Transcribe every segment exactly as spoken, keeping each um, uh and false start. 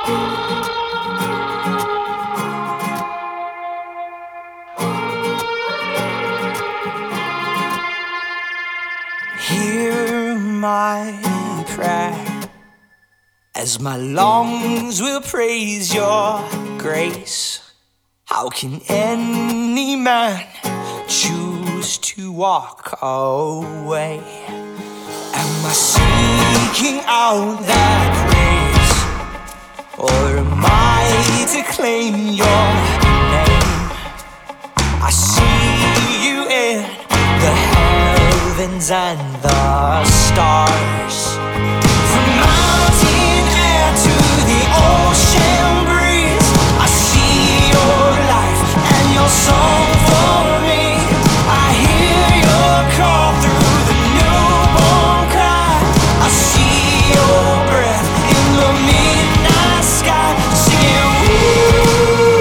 Hear my prayer as my lungs will praise your grace. How can any man choose to walk away? Am I seeking out that praise, or am I to claim your name? I see you in the heavens and the stars, from mountain air to the ocean breeze. I see your life and your song for me. I hear your call through the newborn cry. I see your breath in the midnight sky, singing ooh.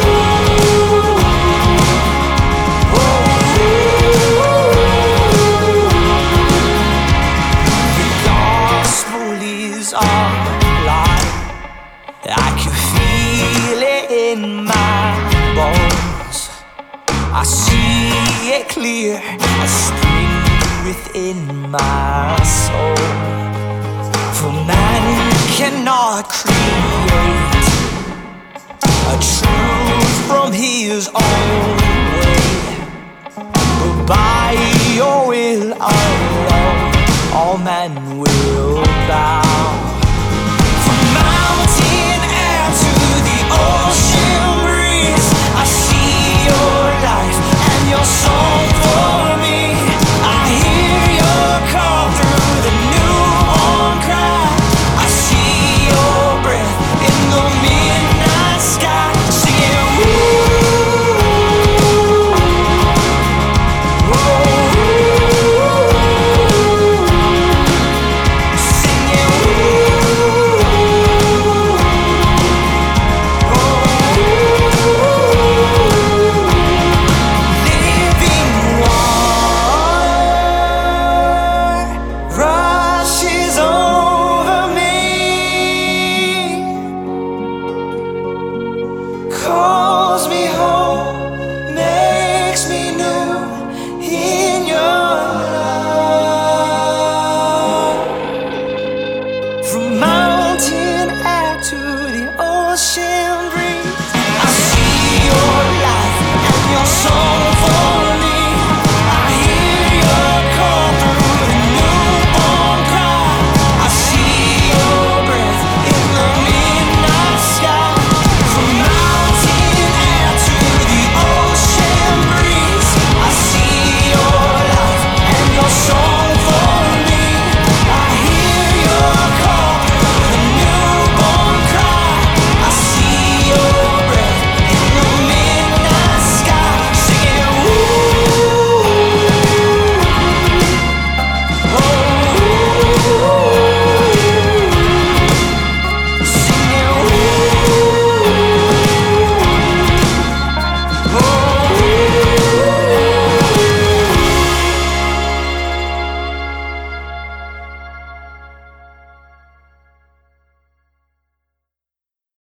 I can feel it in my bones. I see it clear as spring within my soul. For man cannot create a truth from his own way, but by your will alone all men will bow.